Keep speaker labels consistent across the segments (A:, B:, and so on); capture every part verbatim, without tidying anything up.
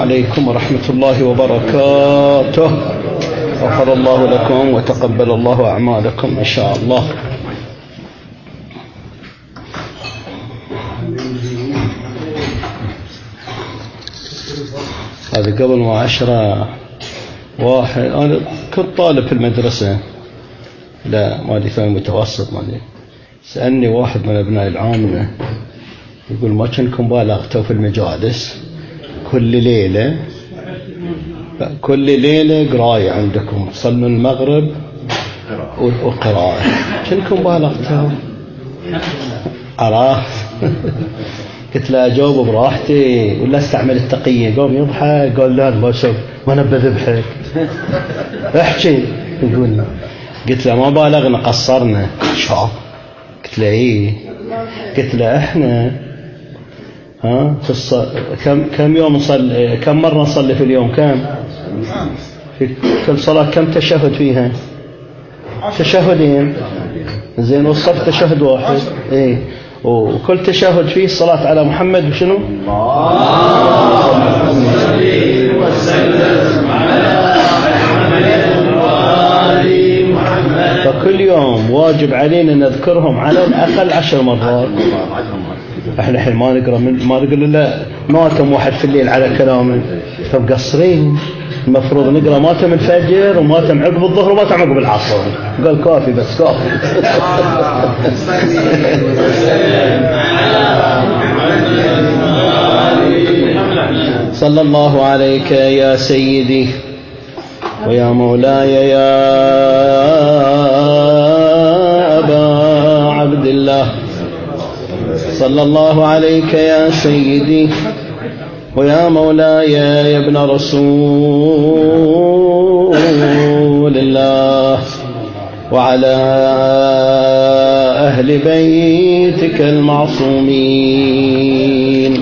A: عليكم ورحمة الله وبركاته. غفر الله لكم وتقبل الله أعمالكم إن شاء الله. هذا قبل ما عشرة واحد أنا كنت طالب في المدرسة، لا مالي ثاني متوسط مالي، سألني واحد من أبناء العامة يقول ما كنكم بالغتوا في المجالس كل ليلة كل ليلة قراية عندكم، تصلوا المغرب وقراءة، كنكم بالغتوا؟ عرفت؟ قلت له أجاوب براحتي ولا استعمل التقية؟ قام يضحك قال لا ما شوف ما نبى ذبحك احكي. يقول قلت له ما بالغنا قصرنا شاف. قلت له ايه؟ قلت له احنا ها في الص... كم كم يوم نصلي، كم مرة نصلي في اليوم؟ كم في كل صلاة كم تشهد فيها؟ تشهدين. زين والصف تشهد واحد. ايه وكل تشهد فيه الصلاة على محمد وشنو؟ اللهم صل وسلم على محمد وآل محمد. فكل يوم واجب علينا نذكرهم على الأقل عشر مرات. احنا الحين ما نقرأ من ما نقول لا ماتم واحد في الليل على كلامه، فمقصرين. المفروض نقرأ ماتم الفجر وماتم عقب الظهر وماتم عقب العصر. قال كافي بس كافي. صلى الله عليك يا سيدي ويا مولاي يا أبا عبد الله. صلى الله عليك يا سيدي ويا مولاي يا ابن رسول الله وعلى أهل بيتك المعصومين.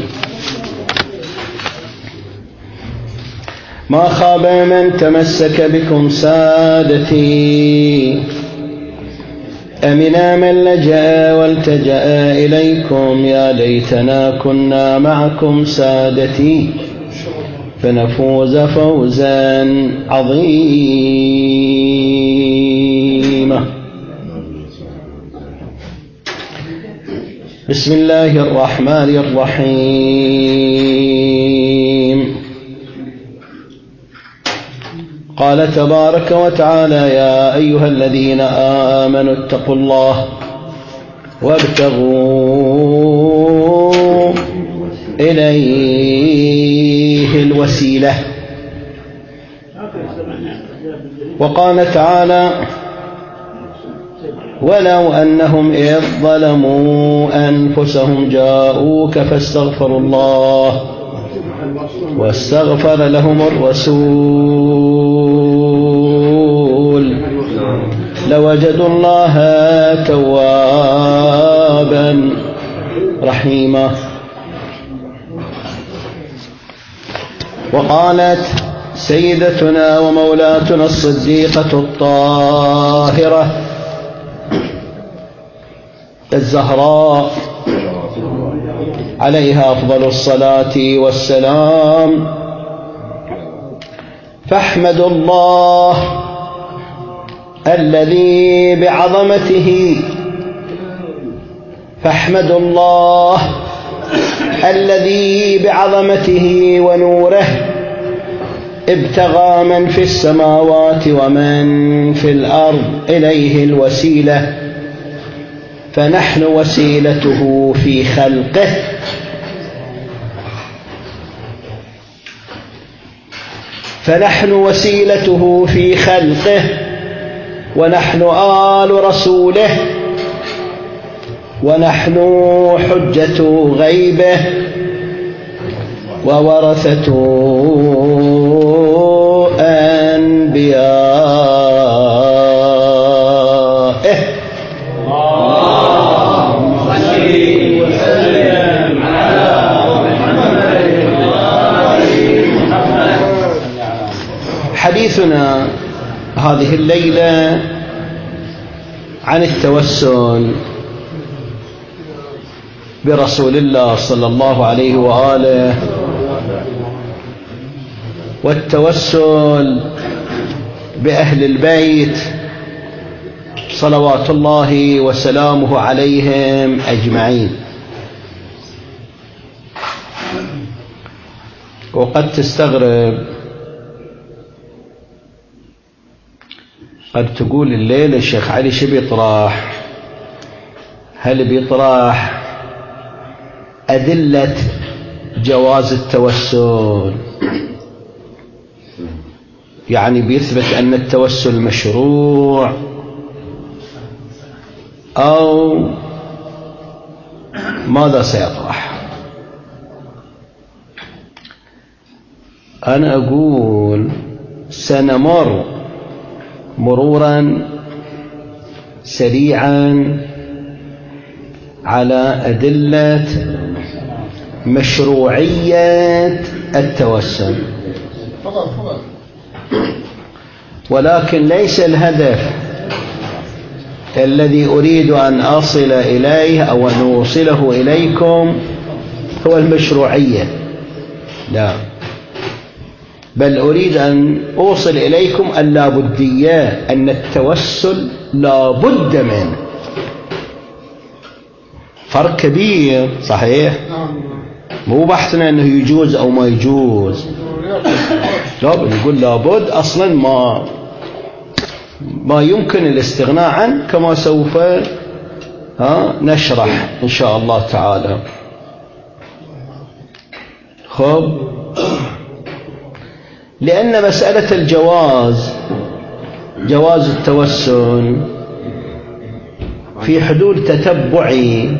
A: ما خاب من تمسك بكم سادتي، أمنا من لجأ والتجأ إليكم. يا ليتنا كنا معكم سادتي فنفوز فوزا عظيما. بسم الله الرحمن الرحيم. قال تبارك وتعالى يا أيها الذين آمنوا اتقوا الله وابتغوا إليه الوسيلة. وقال تعالى ولو أنهم إذ ظلموا أنفسهم جاءوك فاستغفروا الله واستغفر لهم الرسول لوجدوا الله توابا رحيما. وقالت سيدتنا ومولاتنا الصديقة الطاهرة الزهراء عليها أفضل الصلاة والسلام فاحمدوا الله الذي بعظمته فاحمدوا الله الذي بعظمته ونوره ابتغى من في السماوات ومن في الأرض إليه الوسيلة فنحن وسيلته في خلقه فنحن وسيلته في خلقه ونحن آل رسوله ونحن حجة غيبه وورثة أنبيائه. اللهم صل وسلم على محمد وآل محمد. حديثنا هذه الليلة عن التوسل برسول الله صلى الله عليه وآله والتوسل بأهل البيت صلوات الله وسلامه عليهم أجمعين. وقد تستغرب، قد تقول الليلة الشيخ علي شو بيطرح؟ هل بيطرح أدلة جواز التوسل؟ يعني بيثبت أن التوسل مشروع، أو ماذا سيطرح؟ أنا أقول سنمر مرورا سريعا على أدلة مشروعية التوسل، ولكن ليس الهدف الذي أريد أن أصل إليه أو أن أوصله إليكم هو المشروعية، لا، بل أريد أن أوصل إليكم اللابدية، أن التوسل لا بد منه. فرق كبير، صحيح؟ مو بحثنا أنه يجوز أو ما يجوز، لا، نقول لابد أصلا ما ما يمكن الاستغناء عنه، كما سوف ها نشرح إن شاء الله تعالى. خب، لأن مسألة الجواز، جواز التوسل في حدود تتبعي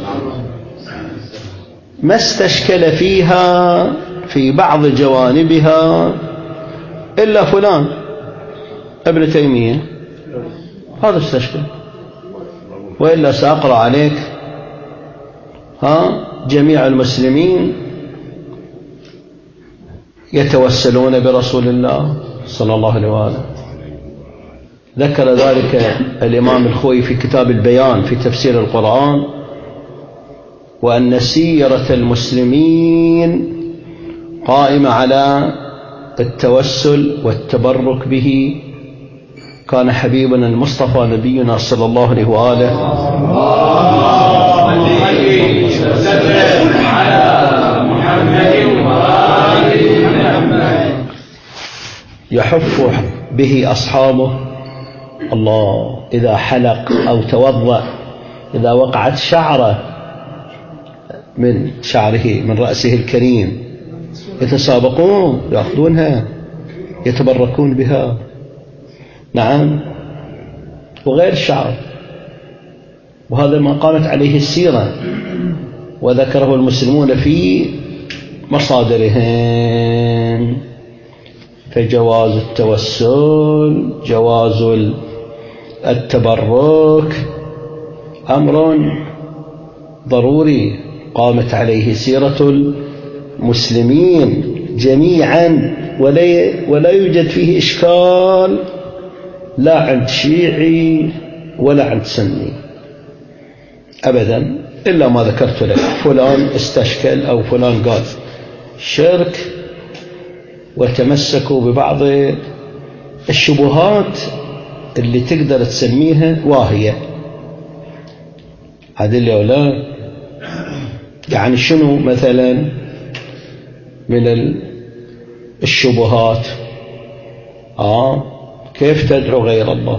A: ما استشكل فيها في بعض جوانبها إلا فلان ابن تيمية، هذا استشكل، وإلا سأقرأ عليك ها جميع المسلمين يتوسلون برسول الله صلى الله عليه وآله. ذكر ذلك الإمام الخوئي في كتاب البيان في تفسير القرآن، وأن سيرة المسلمين قائمة على التوسل والتبرك به. كان حبيبنا المصطفى نبينا صلى الله عليه وآله يحف به أصحابه، الله، إذا حلق أو توضأ، إذا وقعت شعرة من شعره من رأسه الكريم يتسابقون يأخذونها يتبركون بها، نعم، وغير الشعر. وهذا ما قامت عليه السيرة وذكره المسلمون في مصادرهم. فجواز التوسل، جواز التبرك أمر ضروري قامت عليه سيرة المسلمين جميعا، ولا ولا يوجد فيه إشكال لا عند شيعي ولا عند سني أبدا، إلا ما ذكرت لك، فلان استشكل أو فلان قال شرك، وتمسكوا ببعض الشبهات اللي تقدر تسميها واهية. عدل يا أولاد، يعني شنو مثلا من الشبهات؟ آه كيف تدعو غير الله؟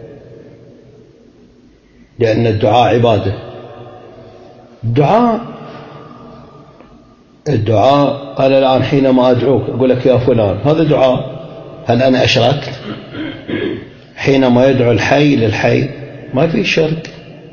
A: لأن الدعاء عبادة. الدعاء الدعاء أنا الآن حينما أدعوك أقول لك يا فلان، هذا دعاء، هل أنا أشركت؟ حينما يدعو الحي للحي ما في شرك،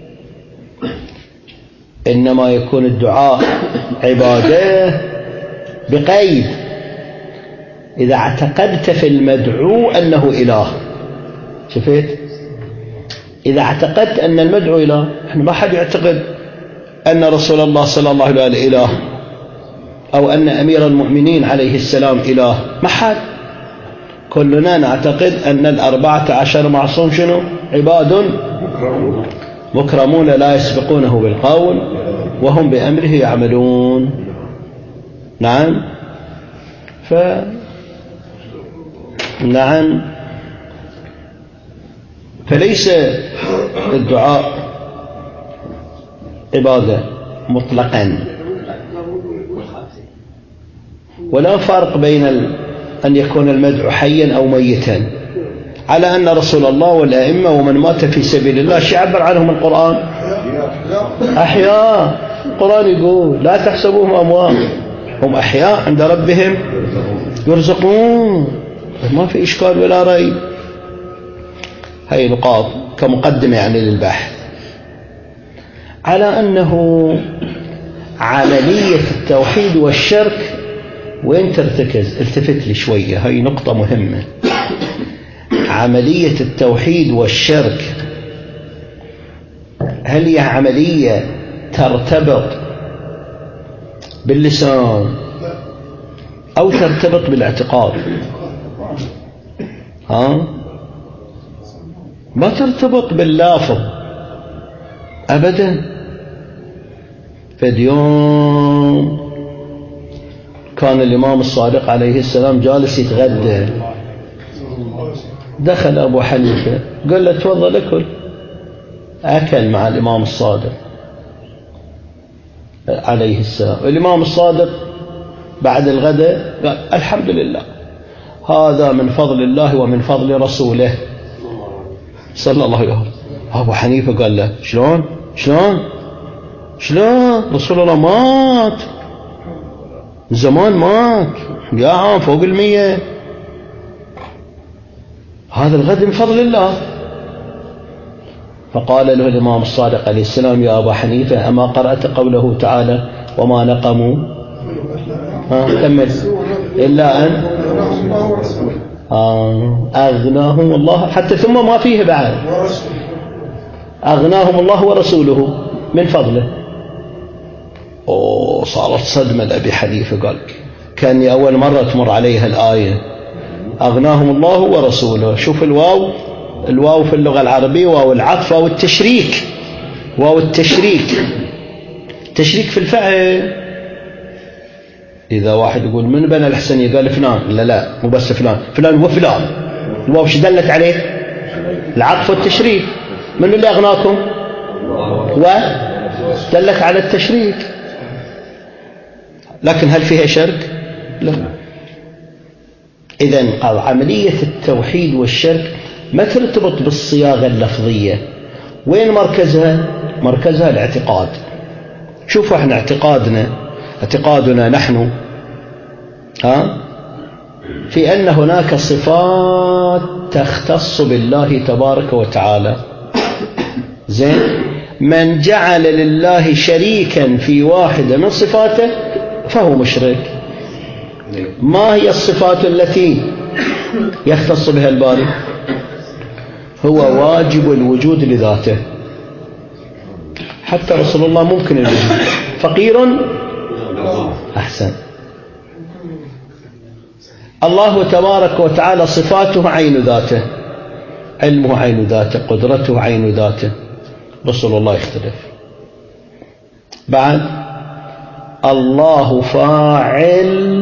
A: إنما يكون الدعاء عبادة بقيد إذا اعتقدت في المدعو أنه إله. شفت؟ إذا اعتقدت أن المدعو إله، إحنا ما حد يعتقد أن رسول الله صلى الله عليه وآله إله، أو أن أمير المؤمنين عليه السلام إله، ما حد. كلنا نعتقد أن الأربعة عشر معصوم شنو؟ عباد مكرمون لا يسبقونه بالقول وهم بأمره يعملون. نعم. نعم. فليس الدعاء عبادة مطلقا، ولا فرق بين أن يكون المدعو حيا أو ميتا، على أن رسول الله والأئمة ومن مات في سبيل الله شو يعبر عنهم القرآن؟ أحياء. القرآن يقول لا تحسبوهم أموات، هم أحياء عند ربهم يرزقون. ما في إشكال ولا ريب. هاي نقاط كمقدمة يعني للبحث، على أنه عملية التوحيد والشرك وين ترتكز؟ التفت لي شوية، هاي نقطة مهمة. عملية التوحيد والشرك هل هي عملية ترتبط باللسان أو ترتبط بالاعتقاد؟ ها؟ ما ترتبط باللافظ أبدا. فاليوم كان الإمام الصادق عليه السلام جالس يتغدى، دخل أبو حنيفة قال له تفضل أكل. أكل مع الإمام الصادق عليه السلام. الإمام الصادق بعد الغداء قال الحمد لله، هذا من فضل الله ومن فضل رسوله صلى الله عليه وسلم. أبو حنيفة قال له شلون شلون شلون رسول الله مات زمان، مات يا عام فوق المية، هذا الغد من فضل الله. فقال له الإمام الصادق عليه السلام يا أبا حنيفة أما قرأت قوله تعالى وما نقموا ها كمل إلا أن آه أغناهم الله، حتى ثم ما فيه بعد أغناهم الله ورسوله من فضله. أوه صارت صدمة لأبي حنيفة، قال كأني أول مرة تمر عليها الآية أغناهم الله ورسوله. شوف الواو، الواو في اللغة العربية واو العطف واو التشريك، واو التشريك، تشريك في الفعل. إذا واحد يقول من بنى الحسنية قال فلان، لا لا مو بس فلان، فلان وفلان، الواو شو دلت عليه؟ العطف والتشريك. من اللي أغناكم؟ ودلت على التشريك. لكن هل فيها شرك؟ لا. إذن عملية التوحيد والشرك ما ترتبط بالصياغة اللفظية. وين مركزها؟ مركزها الاعتقاد. شوفوا احنا اعتقادنا اعتقادنا نحن ها في أن هناك صفات تختص بالله تبارك وتعالى. زين، من جعل لله شريكا في واحدة من صفاته فهو مشرك. ما هي الصفات التي يختص بها الباري؟ هو واجب الوجود لذاته. حتى رسول الله ممكن الوجود، فقير أحسن. الله تبارك وتعالى صفاته عين ذاته، علمه عين ذاته، قدرته عين ذاته. رسول الله يختلف. بعد الله فاعل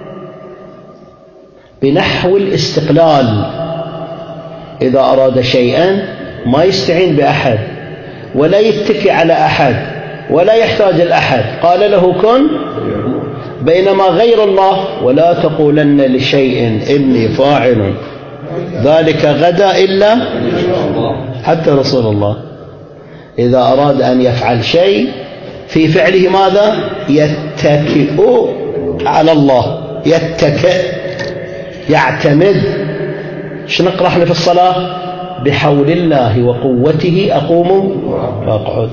A: بنحو الاستقلال، إذا أراد شيئا ما يستعين بأحد ولا يتكي على أحد ولا يحتاج الأحد، قال له كن. بينما غير الله ولا تقولن لشيء إني فاعل ذلك غدا إلا، حتى رسول الله إذا أراد أن يفعل شيء في فعله ماذا؟ يتكئ على الله، يتكئ، يعتمد. شو نقرأ احنا في الصلاة؟ بحول الله وقوته أقوم وأقعد.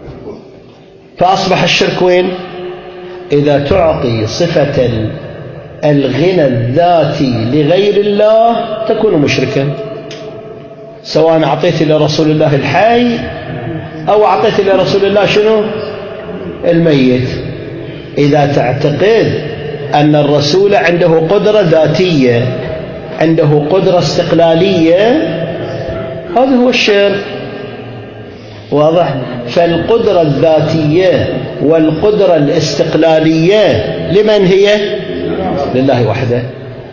A: فأصبح الشرك وين؟ إذا تعطي صفة الغنى الذاتي لغير الله تكون مشركا، سواء أعطيت لرسول الله الحي أو أعطيت لرسول الله شنو؟ الميت. إذا تعتقد أن الرسول عنده قدرة ذاتية، عنده قدرة استقلالية، هذا هو الشرك. واضح؟ فالقدرة الذاتية والقدرة الاستقلالية لمن هي؟ لله وحده.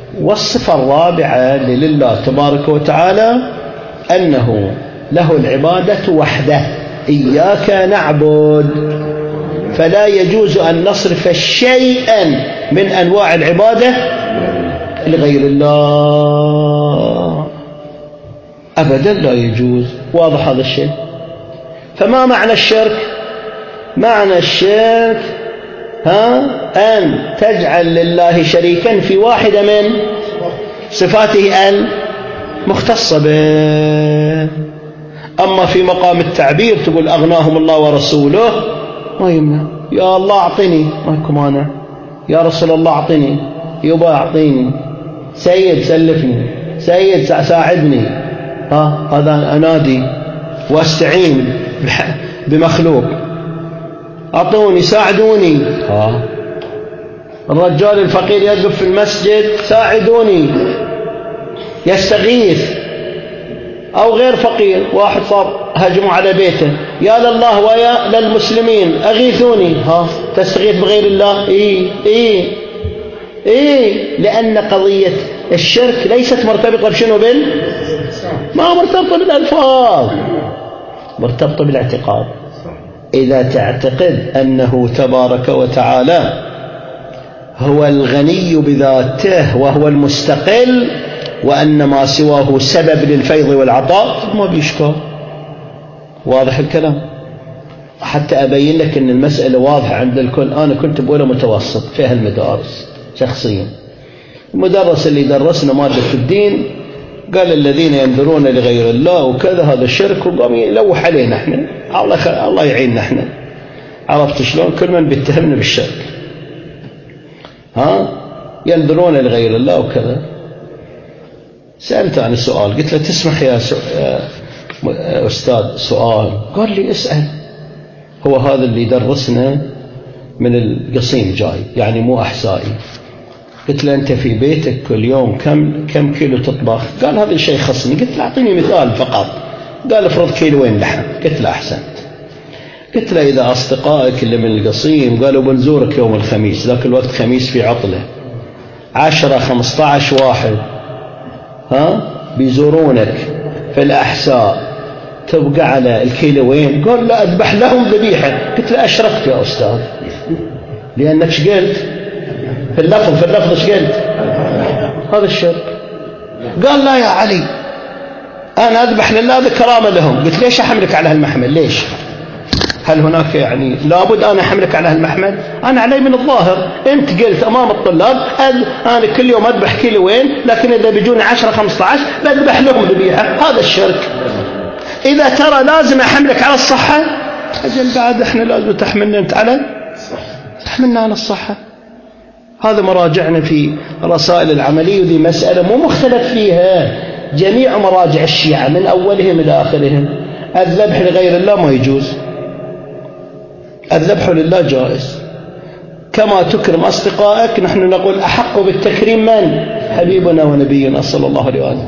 A: والصفة الرابعة لله تبارك وتعالى أنه له العبادة وحده، إياك نعبد، فلا يجوز أن نصرف شيئا من أنواع العبادة لغير الله أبدا، لا يجوز. واضح هذا الشيء؟ فما معنى الشرك؟ معنى الشرك ها أن تجعل لله شريكا في واحدة من صفاته المختصة به. أما في مقام التعبير تقول أغناهم الله ورسوله ما يمنع، يا الله أعطني ماكو مانع، يا رسول الله أعطني، يبا أعطيني، سيد سلفني، سيد ساعدني، ها هذا أنادي واستعين بمخلوق، أعطوني ساعدوني. ها الرجال الفقير يقف في المسجد ساعدوني، يستغيث. أو غير فقير، واحد صار هجموا على بيته، يا لله ويا للمسلمين أغيثوني، ها تستغيث بغير الله؟ إيه إيه إيه لأن قضية الشرك ليست مرتبطة بشنو؟ بال ما مرتبطة بالألفاظ، مرتبطة بالاعتقاد. إذا تعتقد أنه تبارك وتعالى هو الغني بذاته وهو المستقل، وأن ما سواه سبب للفيض والعطاء، ما بيشكر. واضح الكلام؟ حتى أبين لك أن المسألة واضحة عند الكل. أنا كنت بأولى متوسط في هالمدارس شخصيا، المدرس اللي درسنا مادة الدين قال الذين ينذرون لغير الله وكذا هذا الشرك، وقام يلوح علينا احنا، الله الله يعيننا احنا. عرفت شلون؟ كل من بيتهمنا بالشرك، ها ينذرون لغير الله وكذا. سألت عن السؤال، قلت له تسمح يا أستاذ سؤال؟ قال لي اسأل. هو هذا اللي درسنا من القصيم جاي، يعني مو أحسائي. قلت له أنت في بيتك كل يوم كم كم كيلو تطبخ؟ قال هذا الشيء خصني. قلت له أعطيني مثال فقط. قال افرض كيلوين لحم. قلت له أحسنت. قلت له إذا أصدقائك اللي من القصيم قالوا بنزورك يوم الخميس، ذاك الوقت خميس في عطلة، عشرة خمسة عشر واحد ها بيزورونك في الأحساء، تبقى على الكيلوين؟ قال لا أذبح لهم ذبيحة. قلت له أشركت يا أستاذ، لأنك شقلت في اللفظ في اللفظ شقلت، هذا الشرك. قال لا يا علي أنا أذبح لله، هذا كرامة لهم. قلت ليش أحملك على هالمحمل؟ ليش؟ هل هناك يعني لابد أنا أحملك على هالمحمل؟ أنا علي من الظاهر، أنت قلت أمام الطلاب أنا كل يوم أذبح كيلوين، لكن إذا بيجوني عشرة خمسة عشر بذبح لهم ذبيحة، هذا الشرك. إذا ترى لازم أحملك على الصحة، أجل بعد إحنا لازم تحملنا أنت على تحملنا على الصحة. هذا مراجعنا في رسائل العملية، ودي مسألة مو مختلف فيها، جميع مراجع الشيعة من أولهم إلى آخرهم. الذبح لغير الله ما يجوز، الذبح لله جائز. كما تكرم أصدقائك، نحن نقول أحق بالتكريم من؟ حبيبنا ونبينا صلى الله عليه وآله.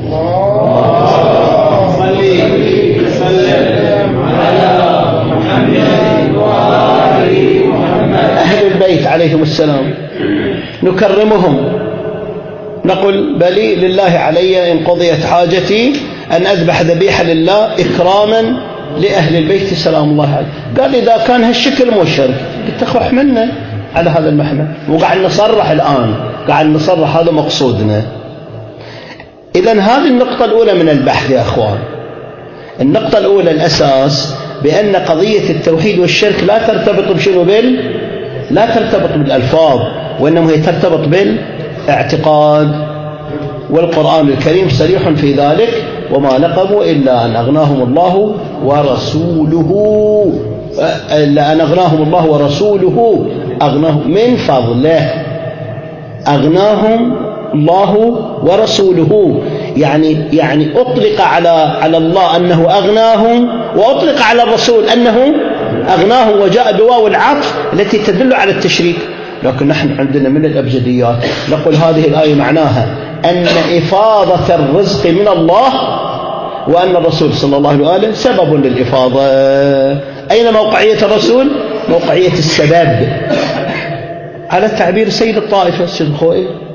A: أهل البيت عليهم السلام نكرمهم، نقول بلي لله علي إن قضيت حاجتي أن أذبح ذبيحة لله إكراما لأهل البيت سلام الله عليه. قال إذا كان هالشكل مو شرك. قلت أخو احملنا على هذا المحمل، وقاعد نصرح الآن، قاعد نصرح هذا مقصودنا. إذن هذه النقطة الأولى من البحث يا أخوان. النقطة الأولى الأساس بأن قضية التوحيد والشرك لا ترتبط بشنو بال لا ترتبط بالألفاظ، وإنما هي ترتبط بالاعتقاد، والقرآن الكريم صريح في ذلك، وما نقموا إلا أن أغناهم الله ورسوله، إلا أن أغناهم الله ورسوله، أغناهم من فضله، أغناهم الله ورسوله. يعني يعني أطلق على على الله أنه أغناهم، وأطلق على الرسول أنه أغناهم، وجاء بواو العطف التي تدل على التشريك. لكن نحن عندنا من الأبجديات نقول هذه الآية معناها أن إفاضة الرزق من الله، وأن الرسول صلى الله عليه وآله سبب للإفاضة. أين موقعية الرسول؟ موقعية السبب، على تعبير سيد الطائفة السيد الخوئي.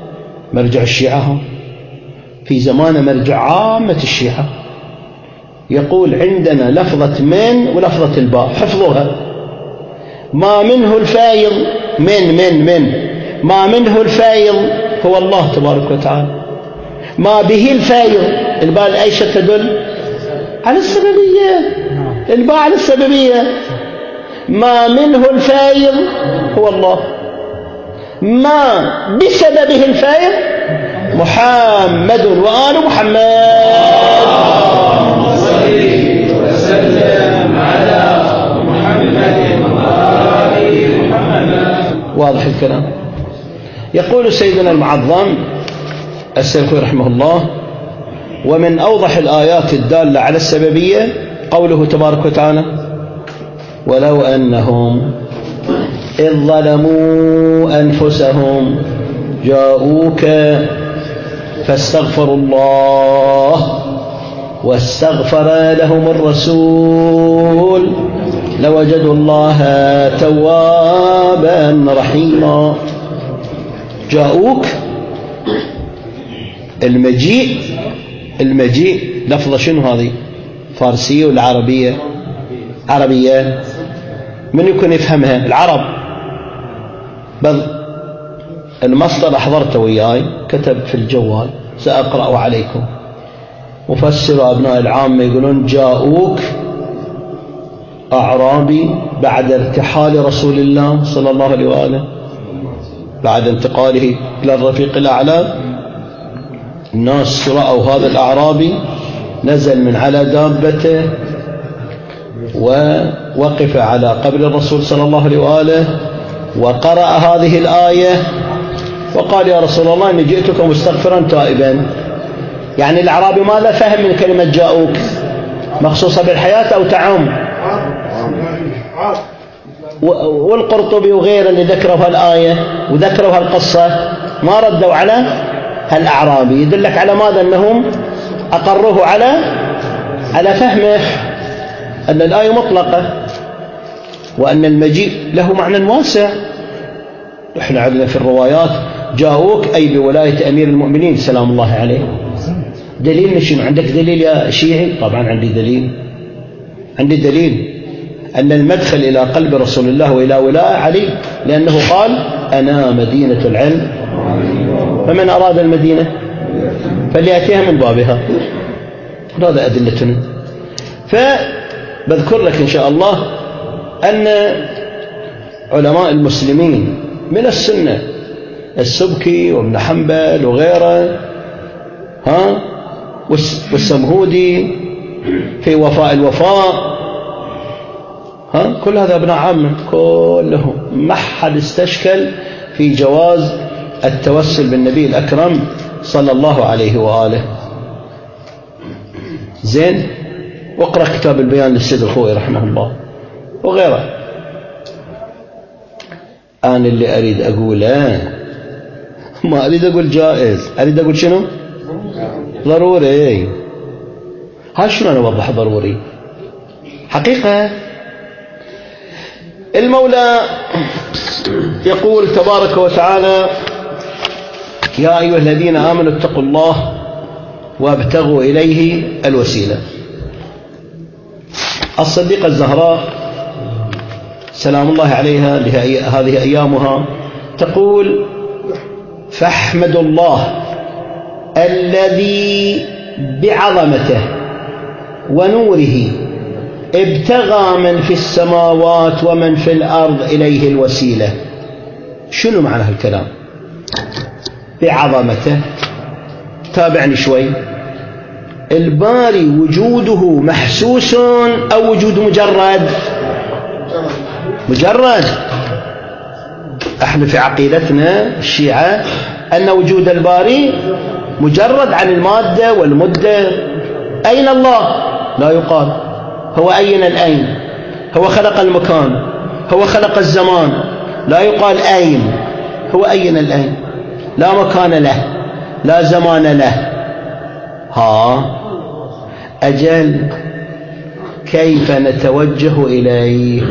A: مرجع الشيعة في زمان مرجع عامة الشيعة، يقول عندنا لفظة من ولفظة الباء، حفظوها. ما منه الفايض من من من ما منه الفايض هو الله تبارك وتعالى. ما به الفايض، الباء أيش تدل؟ على السببية، الباء على السببية. ما منه الفايض هو الله، ما بسببه الفايض محمد وآل محمد. صلي وسلم على محمد وآل محمد. واضح الكلام. يقول سيدنا المعظم السلفي رحمه الله: ومن أوضح الآيات الدالة على السببية قوله تبارك وتعالى: ولو أنهم إذ ظلموا أنفسهم جاءوك فاستغفروا الله واستغفر لهم الرسول لوجدوا الله توابا رحيما. جاءوك، المجيء، المجيء لفظة شنو هذه؟ فارسية ولا عربية؟ عربية. من يكون يفهمها؟ العرب. بل المصدر أحضرته وياي، كتب في الجوال، سأقرأ عليكم. مفسر أبناء العامة يقولون: جاءوك أعرابي بعد ارتحال رسول الله صلى الله عليه وآله، بعد انتقاله إلى الرفيق الأعلى، الناس رأوا هذا الأعرابي نزل من على دابته ووقف على قبر الرسول صلى الله عليه وآله وقرأ هذه الآية وقال: يا رسول الله إني جئتك مستغفرا تائبا. يعني الأعرابي ماذا فهم من كلمة جاءوك؟ مخصوصة بالحياة أو تعم؟ والقرطبي وغيره اللي ذكروا الآية وذكروا القصة ما ردوا على الأعرابي. يدلك على ماذا؟ أنهم أقروه على على فهمه أن الآية مطلقة وأن المجيء له معنى واسع. إحنا عندنا في الروايات جاءوك أي بولاية أمير المؤمنين سلام الله عليه. دليل شنو؟ عندك دليل يا شيعي؟ طبعا عندي دليل، عندي دليل أن المدخل إلى قلب رسول الله وإلى ولاء علي، لأنه قال: أنا مدينة العلم، فمن أراد المدينة فليأتيها من بابها. هذا أدلتنا. فبذكر لك إن شاء الله أن علماء المسلمين من السنة، السبكي وابن حنبل وغيره، ها والسمهودي في وفاء الوفاء، ها كل هذا ابناء عامة كلهم، ما حد استشكل في جواز التوسل بالنبي الأكرم صلى الله عليه وآله. زين. واقرأ كتاب البيان للسيد الخوئي رحمه الله وغيره. أنا اللي أريد أقوله ما أريد أقول جائز، أريد أقول شنو؟ ضروري. ها شنو أنا أوضح ضروري؟ حقيقة المولى يقول تبارك وتعالى: يا أيها الذين آمنوا اتقوا الله وابتغوا إليه الوسيلة. الصديقة الزهراء سلام الله عليها هذه أيامها تقول: فاحمدوا الله الذي بعظمته ونوره ابتغى من في السماوات ومن في الأرض إليه الوسيلة. شنو معنى هالكلام؟ بعظمته. تابعني شوي. الباري وجوده محسوس أو وجود مجرد؟ مجرد. احنا في عقيدتنا الشيعة أن وجود الباري مجرد عن المادة والمدة. أين الله؟ لا يقال. هو أين الأين؟ هو خلق المكان، هو خلق الزمان، لا يقال أين. هو أين الأين؟ لا مكان له، لا زمان له. ها أجل كيف نتوجه إليه؟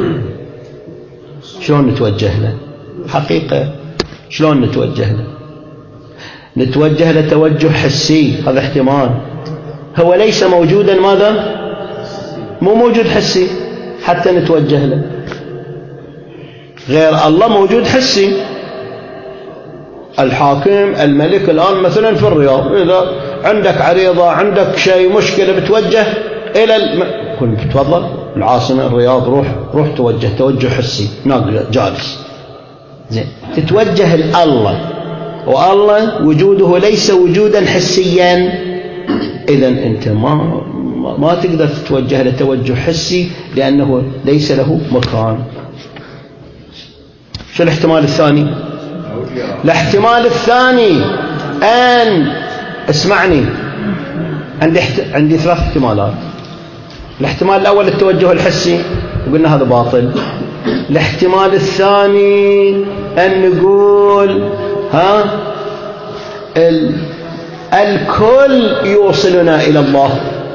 A: شلون نتوجه له؟ حقيقة شلون نتوجه له؟ نتوجه لتوجه حسي، هذا احتمال. هو ليس موجودا، ماذا؟ مو موجود حسي حتى نتوجه له. غير الله موجود حسي. الحاكم الملك الآن مثلا في الرياض، إذا عندك عريضة، عندك شيء مشكلة، بتوجه إلى الم... كن بتفضل العاصمة الرياض، روح روح توجه توجه حسي، هناك جالس. زين، تتوجه لله، والله وجوده ليس وجودا حسيا. إذن أنت ما ما تقدر تتوجه لتوجه حسي لأنه ليس له مكان. شو الاحتمال الثاني؟ الاحتمال الثاني أن اسمعني، عندي احت... عندي ثلاث احتمالات. الاحتمال الأول التوجه الحسي، قلنا هذا باطل. الاحتمال الثاني أن نقول ها ال... الكل يوصلنا إلى الله،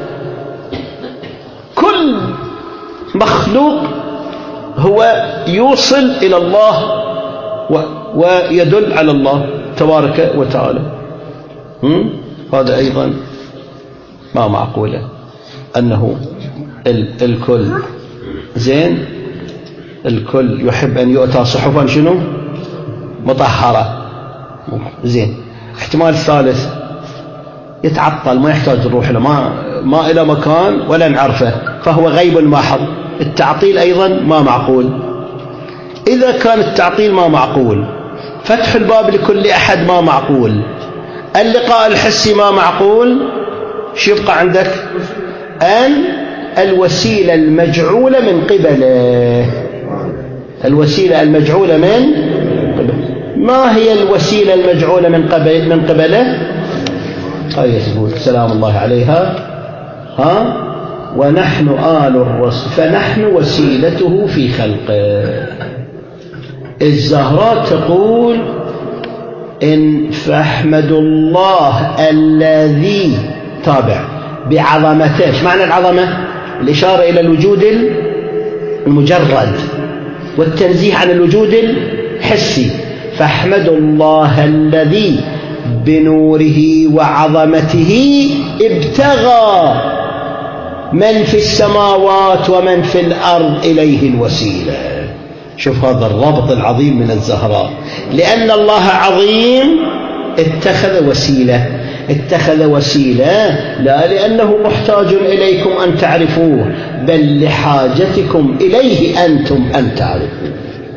A: كل مخلوق هو يوصل إلى الله و... ويدل على الله تبارك وتعالى. هم؟ هذا أيضا ما معقولة أنه ال... الكل. زين، الكل يحب أن يؤتى صحفا شنو؟ مطهرة. زين، احتمال الثالث يتعطل، ما يحتاج نروح له، ما ما إلى مكان ولا نعرفه، فهو غيب محض. التعطيل أيضا ما معقول. إذا كان التعطيل ما معقول، فتح الباب لكل أحد ما معقول، اللقاء الحسي ما معقول، شو يبقى عندك؟ أن الوسيلة المجعولة من قبله، الوسيلة المجعولة من قبله. ما هي الوسيلة المجعولة من قبل من قبله؟ هاي يسبوت سلام الله عليها، ها ونحن آل الرسول فنحن وسيلته في خلقه. الزهراء تقول إن فاحمدوا الله الذي تابع بعظمته. ايش معنى العظمة؟ الإشارة إلى الوجود المجرد والتنزيه عن الوجود الحسي. فاحمدوا الله الذي بنوره وعظمته ابتغى من في السماوات ومن في الأرض إليه الوسيلة. شوف هذا الربط العظيم من الزهراء، لأن الله عظيم اتخذ وسيلة. اتخذ وسيلة لا لأنه محتاج إليكم أن تعرفوه، بل لحاجتكم إليه أنتم أن تعرفوه.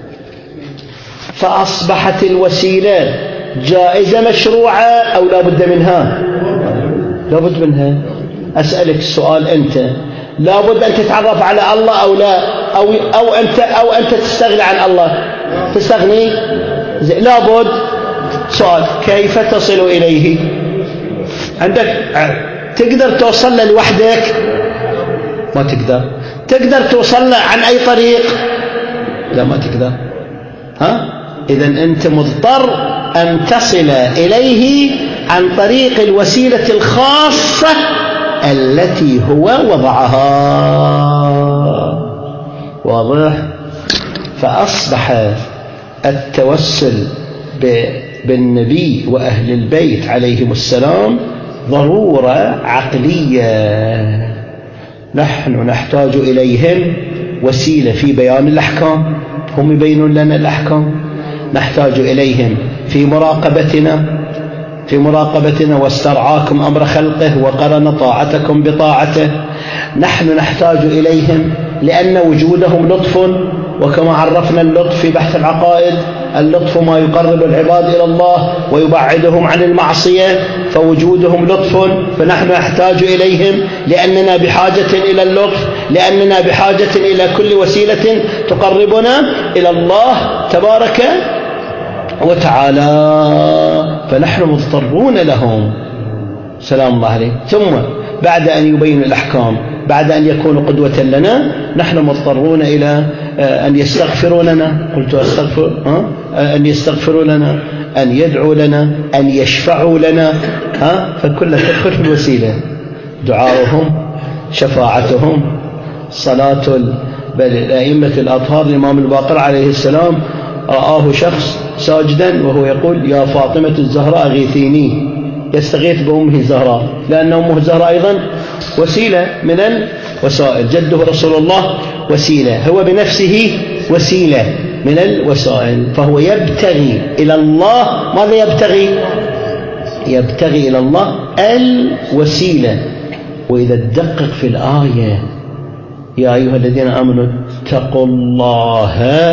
A: فأصبحت الوسيلة جائزة مشروعة أو لا بد منها؟ لا بد منها. أسألك السؤال، أنت لا بد أن تتعرف على الله أو لا؟ أو, أو, أنت, أو أنت تستغني عن الله؟ تستغني؟ لا بد. سؤال، كيف تصل إليه؟ عندك تقدر توصل له لوحدك؟ ما تقدر. تقدر توصل له عن أي طريق؟ لا ما تقدر. ها؟ إذن أنت مضطر أن تصل إليه عن طريق الوسيلة الخاصة التي هو وضعها. واضح؟ فأصبح التوسل بالنبي وأهل البيت عليهم السلام ضرورة عقلية. نحن نحتاج إليهم وسيلة في بيان الأحكام، هم يبينون لنا الأحكام. نحتاج إليهم في مراقبتنا في مراقبتنا واسترعاكم أمر خلقه وقرن طاعتكم بطاعته. نحن نحتاج إليهم لأن وجودهم لطف، وكما عرفنا اللطف في بحث العقائد، اللطف ما يقرب العباد إلى الله ويبعدهم عن المعصية، فوجودهم لطف. فنحن نحتاج إليهم لأننا بحاجة إلى اللطف، لأننا بحاجة إلى كل وسيلة تقربنا إلى الله تبارك وتعالى، فنحن مضطرون لهم سلام الله عليه. ثم بعد أن يبين الأحكام، بعد أن يكونوا قدوة لنا، نحن مضطرون إلى أن يستغفروا لنا. قلت أستغفر أن يستغفروا لنا، أن يدعوا لنا، أن يشفعوا لنا، ها فكلها تدخل في الوسيلة. دعاؤهم، شفاعتهم، صلاة بل الأئمة الأطهار الإمام الباقر عليه السلام رآه شخص ساجدا وهو يقول يا فاطمة الزهراء أغيثيني، يستغيث بأمه الزهراء، لأن أمه الزهراء أيضا وسيلة من الوسائل، جده رسول الله وسيلة، هو بنفسه وسيلة من الوسائل، فهو يبتغي إلى الله. ماذا يبتغي؟ يبتغي إلى الله الوسيلة. وإذا تدقق في الآية يا أيها الذين آمنوا اتقوا الله،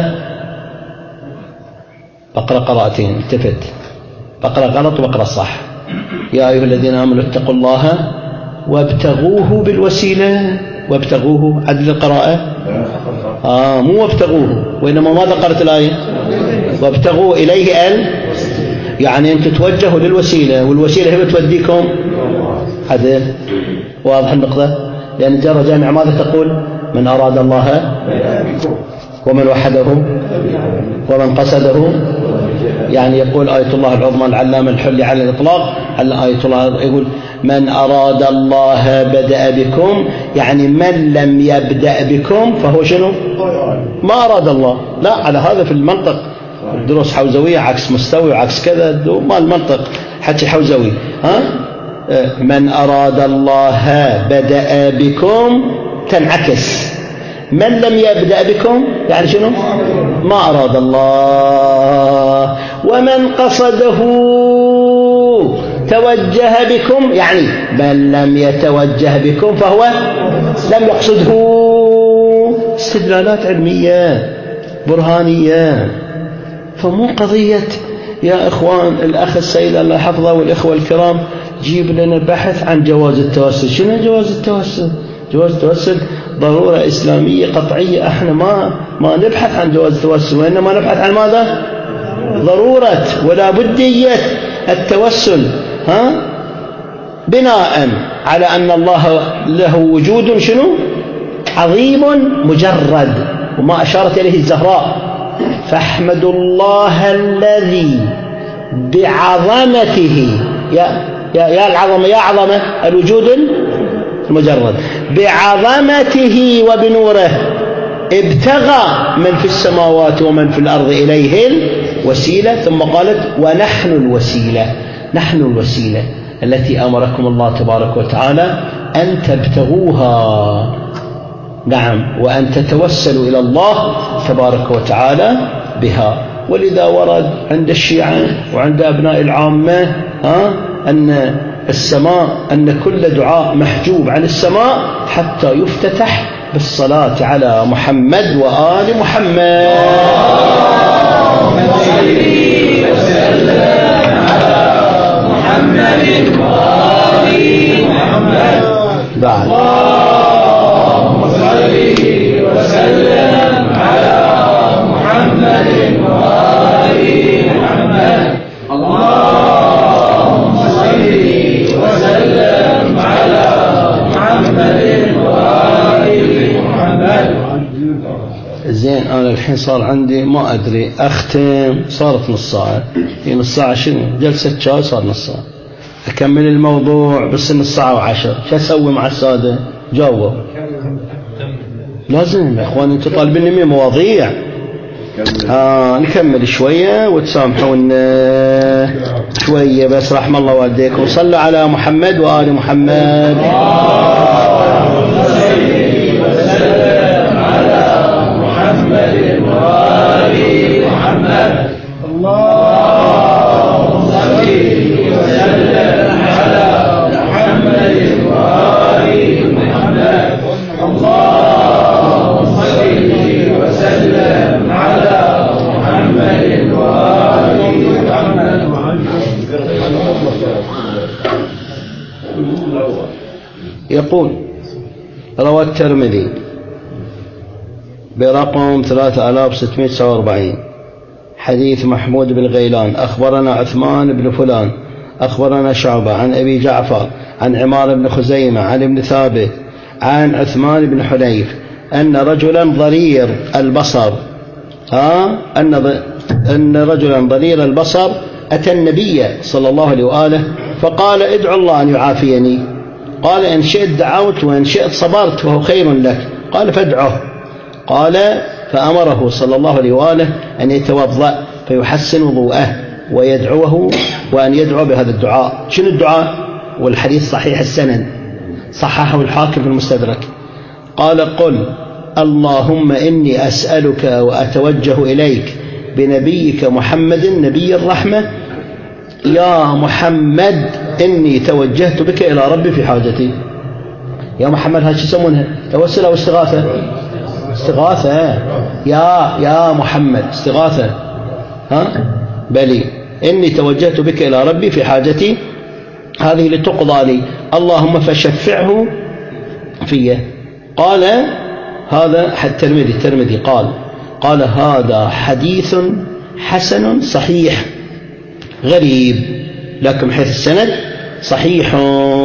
A: بقرأ قراءتين، التفت، بقرأ غلط وبقرأ صح. يا أيها الذين آمنوا اتقوا الله وابتغوه بالوسيلة، وابتغوه عدل القراءة آه مو وابتغوه، وإنما ماذا قرأت الآية؟ وابتغوا إليه ال يعني أنت توجهوا للوسيلة، والوسيلة هي بتوديكم عدل. واضح النقطة؟ لأن جرى جامع ماذا تقول؟ من أراد الله ومن وحده ومن قصده، يعني يقول آية الله العظمى العلامة الحلي على الإطلاق، على آية الله يقول من أراد الله بدأ بكم، يعني من لم يبدأ بكم فهو شنو؟ ما أراد الله. لا، على هذا في المنطق دروس حوزوية عكس مستوي وعكس كذا، ما المنطق حكي حوزوي. ها من أراد الله بدأ بكم تنعكس، من لم يبدأ بكم يعني شنو؟ ما أراد الله. ومن قصده توجه بكم، يعني من لم يتوجه بكم فهو لم يقصده. استدلالات علمية برهانية، فمو قضية يا إخوان. الأخ السيد الله حفظه والإخوة الكرام جيب لنا بحث عن جواز التوسل. شنو جواز التوسل؟ جواز التوسل ضرورة إسلامية قطعية، احنا ما ما نبحث عن جواز التوسل، وإنما نبحث عن ماذا؟ ضرورة ولا بدية التوسل، ها بناء على أن الله له وجود شنو؟ عظيم مجرد، وما أشارت إليه الزهراء، فاحمدوا الله الذي بعظمته، يا يا يا العظمة، يا عظمة الوجود المجرد، بعظمته وبنوره ابتغى من في السماوات ومن في الأرض إليه الوسيلة. ثم قالت ونحن الوسيلة، نحن الوسيلة التي أمركم الله تبارك وتعالى أن تبتغوها، نعم، وأن تتوسلوا إلى الله تبارك وتعالى بها. ولذا ورد عند الشيعة وعند أبناء العامة ها أن السماء، أن كل دعاء محجوب عن السماء حتى يفتتح بالصلاة على محمد وآل محمد. اللهم صل وسلم على محمد وآل محمد. بعد اللهم صل وسلم على محمد وآل محمد. اللهم صل وسلم على محمد وآل محمد. زين، أنا الحين صار عندي ما أدري أختم، صارت نص ساعة، في نص ساعة شنو؟ جلسة شاي صار نص ساعة، أكمل الموضوع بس نص ساعة وعشر، شو أسوي مع السادة؟ جاوبوا. لازم يا إخوان، أنتوا طالبين مني مواضيع. آه نكمل شوية وتسامحونا شوية بس، رحم الله والديكم. صلوا على محمد وآل محمد. اللهم صل وسلم على محمد وآل محمد. اللهم صل وسلم على محمد وآل محمد. اللهم صل وسلم على محمد وآل محمد. يقول روى الترمذي برقم ثلاثة آلاف وستمائة وتسعة وأربعين حديث محمود بن غيلان أخبرنا عثمان بن فلان أخبرنا شعبة عن أبي جعفر عن عمار بن خزيمة عن ابن ثابت عن عثمان بن حنيف أن رجلا ضرير البصر ها أن أن رجلا ضرير البصر أتى النبي صلى الله عليه وآله فقال ادعو الله أن يعافيني. قال إن شئت دعوت وإن شئت صبرت وهو خير لك. قال فادعه. قال فأمره صلى الله عليه وآله أن يتوضأ فيحسن وضوءه ويدعوه، وأن يدعو بهذا الدعاء. شنو الدعاء؟ والحديث صحيح السند، صححه الحاكم في المستدرك. قال: قل اللهم إني أسألك وأتوجه إليك بنبيك محمد نبي الرحمة، يا محمد إني توجهت بك إلى ربي في حاجتي. يا محمد هذا شو يسمونها؟ توسل أو استغاثة؟ استغاثة. يا يا محمد استغاثة. ها بلي إني توجهت بك إلى ربي في حاجتي هذه لتقضى لي، اللهم فشفعه فيه. قال هذا الترمذي الترمذي قال قال هذا حديث حسن صحيح غريب، لكن حيث السند صحيح.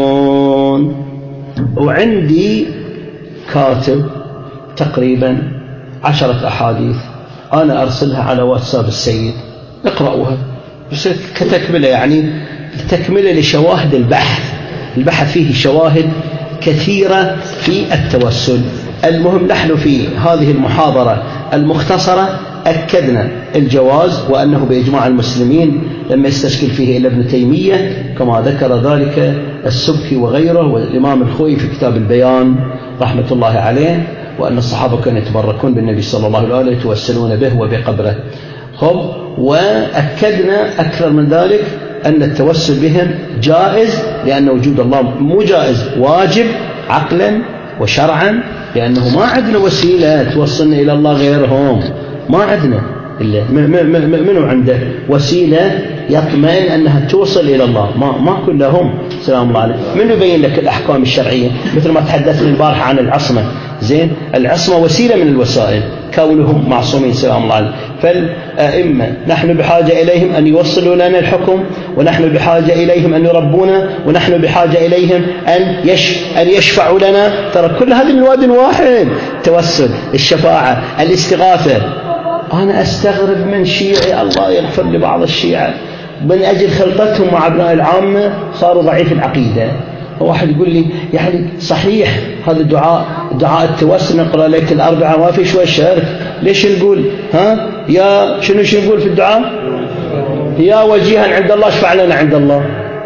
A: وعندي كاتب تقريبا عشرة أحاديث أنا أرسلها على واتساب السيد، اقرأوها بس كتكملة، يعني تكملة لشواهد البحث. البحث فيه شواهد كثيرة في التوسل. المهم نحن في هذه المحاضرة المختصرة أكدنا الجواز، وأنه بإجماع المسلمين لم يستشكل فيه إلا ابن تيمية كما ذكر ذلك السبكي وغيره، والإمام الخوئي في كتاب البيان رحمة الله عليه، وأن الصحابة كانوا يتبركون بالنبي صلى الله عليه وسلم يتوسلون به وبقبره. خب وأكدنا أكثر من ذلك أن التوسل بهم جائز، لأن وجود الله مو جائز، واجب عقلا وشرعا، لأنه ما عندنا وسيلة توصلنا إلى الله غيرهم، ما عندنا إلا منو عنده وسيلة يطمئن أنها توصل إلى الله، ما ما كلهم. سلام الله عليه. من يبين لك الأحكام الشرعية؟ مثل ما تحدثنا البارحة عن العصمة. زين، العصمة وسيلة من الوسائل، كونهم معصومين سلام الله عليه. فالأئمة نحن بحاجة إليهم أن يوصلوا لنا الحكم، ونحن بحاجة إليهم أن يربونا، ونحن بحاجة إليهم أن يش أن يشفعوا لنا. ترى كل هذه من واد واحد: التوسل، الشفاعة، الاستغاثة. أنا أستغرب من شيعي، الله يغفر لبعض الشيعة، من أجل خلطتهم مع أبناء العامة صاروا ضعيف العقيدة. واحد يقول لي يعني صحيح هذا الدعاء دعاء التوسل نقرأ لك الأربعة ما في شوية شرك، ليش نقول ها يا شنو شنو نقول في الدعاء؟ يا وجيها عند الله اشفع لنا عند الله.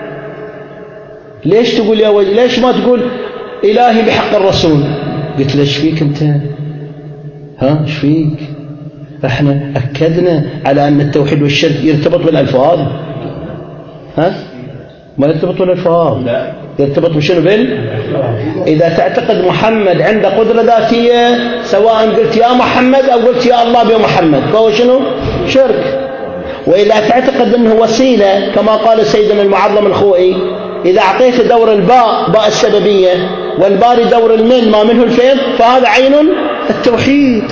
A: ليش تقول يا وجيه؟ ليش ما تقول إلهي بحق الرسول؟ قلت له ايش فيك انت؟ ها ايش فيك؟ احنا أكدنا على أن التوحيد والشرك يرتبط بالألفاظ. ها ما يرتبط بالألفاظ، لا يرتبط بشنو؟ بال إذا تعتقد محمد عنده قدرة ذاتية، سواء قلت يا محمد أو قلت يا الله بمحمد، فهو شنو؟ شرك. وإذا تعتقد أنه وسيلة كما قال سيدنا المعظم الخوئي: إذا أعطيت دور الباء باء السببية والباري دور المن ما منه الفيض، فهذا عين التوحيد.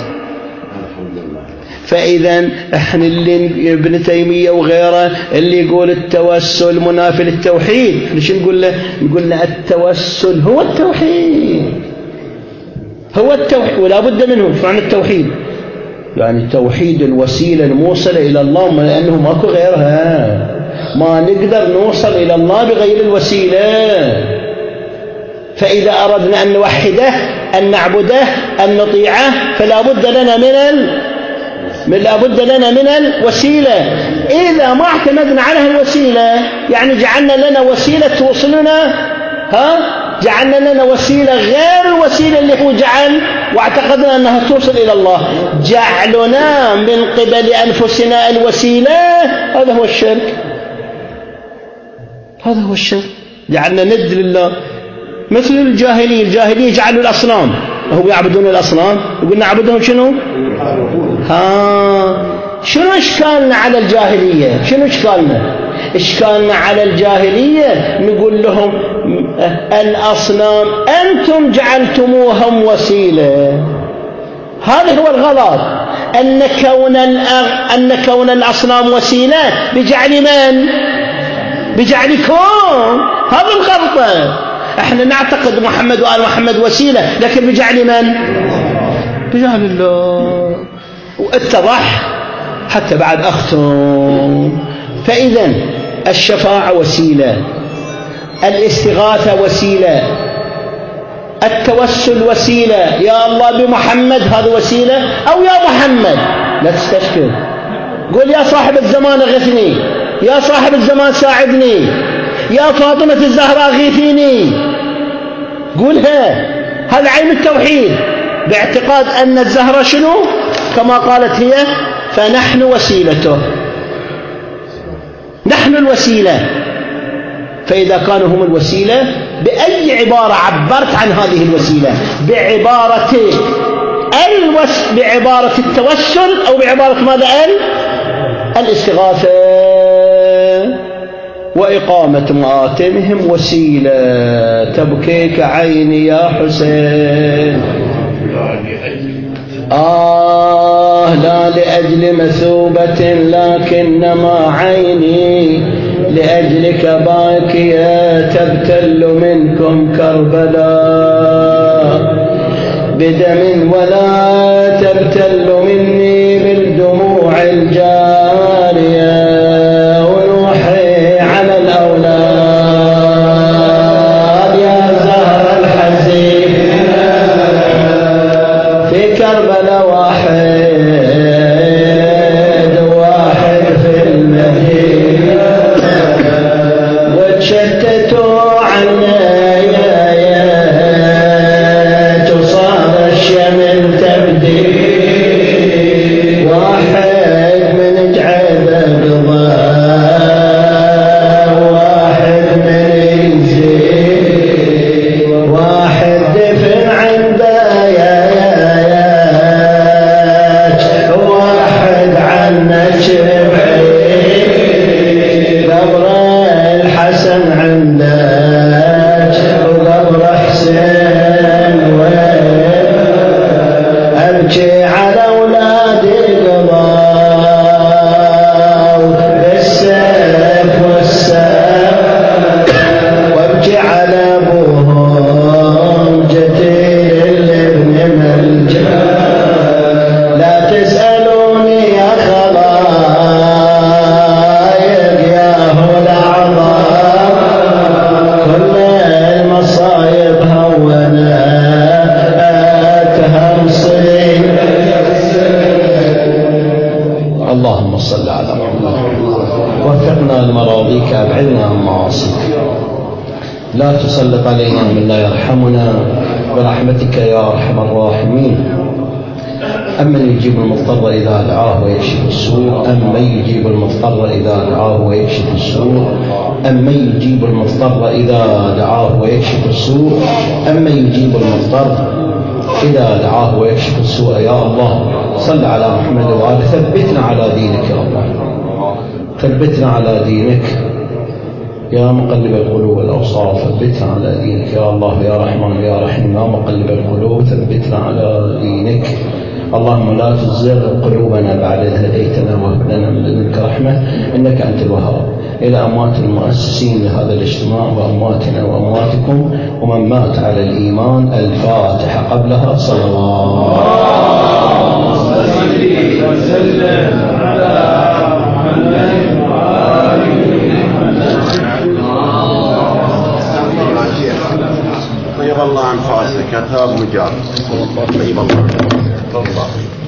A: فإذا احنا اللي ابن تيمية وغيره اللي يقول التوسل منافي للتوحيد، ليش نقول له؟ نقول له التوسل هو التوحيد، هو التوحيد ولا بد منه. معنى التوحيد يعني توحيد الوسيلة الموصلة إلى الله، لأنه ماكو غيرها، ما نقدر نوصل إلى الله بغير الوسيلة. فإذا أردنا أن نوحده، أن نعبده، أن نطيعه، فلا بد لنا من ال من لابد لنا من الوسيلة. إذا ما اعتمدنا على الوسيلة يعني جعلنا لنا وسيلة توصلنا، ها جعلنا لنا وسيلة غير الوسيلة اللي هو جعل واعتقدنا أنها توصل إلى الله، جعلنا من قبل أنفسنا الوسيلة، هذا هو الشرك. هذا هو الشرك، جعلنا ند لله. مثل الجاهلية، الجاهلية جعلوا الأصنام، وهم يعبدون الأصنام، يقولنا عبدهم شنو؟ ها شنو إشكالنا على الجاهلية؟ شنو إشكالنا؟ إشكالنا على الجاهلية نقول لهم الأصنام أنتم جعلتموهم وسيلة. هذا هو الغلط، أن كون أن كون الأصنام وسيلة بجعل من؟ بجعلكم. هذا الغلطة. احنا نعتقد محمد وآل محمد وسيلة، لكن بجعل من؟ بجعل الله. واتضح حتى بعد أختم. فإذا الشفاعة وسيلة، الاستغاثة وسيلة، التوسل وسيلة، يا الله بمحمد هذا وسيلة، أو يا محمد لا تستشكل، قول يا صاحب الزمان اغثني، يا صاحب الزمان ساعدني، يا فاطمة الزهراء غيثيني، قولها. هذا عين التوحيد، باعتقاد أن الزهرة شنو كما قالت هي، فنحن وسيلته، نحن الوسيلة. فإذا كانوا هم الوسيلة، بأي عبارة عبرت عن هذه الوسيلة؟ بعبارة الوس... بعبارة التوسل، أو بعبارة ماذا؟ الاستغاثة وإقامة مآتمهم وسيلة. تبكيك عيني يا حسين، آه لا لأجل مثوبة لكنما عيني لأجلك باكية، تبتل منكم كربلاء بدم ولا تبتل مني بالدموع الجارية، ونوحي على الأولاد يا زهر الحزين في كربلاء، واحد واحد في المدينة وتشتتوا عنا يا يا تصار الشمل تبدي، واحد من جعب الضاء، واحد من يزيد، واحد دفن عنده يا يا يا، واحد عنك بعيد، قبر الحسن عندك وقبر حسين وين، أبكي على أولادي قضاو بالسيف والسيف، وابكي على أبوهم جتيل الابن ملجأ، لا تسألوني يا خلايق يا هو الأعظام، كل المصايب هونتها مصيب. اللهم صل على محمد، وفقنا لمراضيك، أبعدنا عن معاصيك، لا تسلط علينا من لا يرحمنا برحمتك يا أرحم الراحمين. أمن يجيب المضطر إذا دعاه ويكشف السوء، أمن يجيب المضطر إذا دعاه ويكشف السوء، أمن يجيب المضطر إذا دعاه ويكشف السوء، أمن يجيب المضطر إذا دعاه ويكشف السوء. يا الله صل على محمد وآله، ثبتنا على دينك يا الله، ثبتنا على دينك يا مقلب القلوب والأبصار، ثبتنا على دينك يا الله يا رحمن يا رحيم، يا مقلب القلوب ثبتنا على دينك. اللهم لا تزغ قلوبنا بعد إذ هديتنا وهب لنا من لدنك رحمة إنك أنت الوهاب. إلى أموات المؤسسين لهذا الاجتماع وأمواتنا وأمواتكم ومن مات على الإيمان، الفاتحة قبلها صلى الله عليه وسلم على محمد طيب الله أنفاسك، أثاب مجاب طيب الله.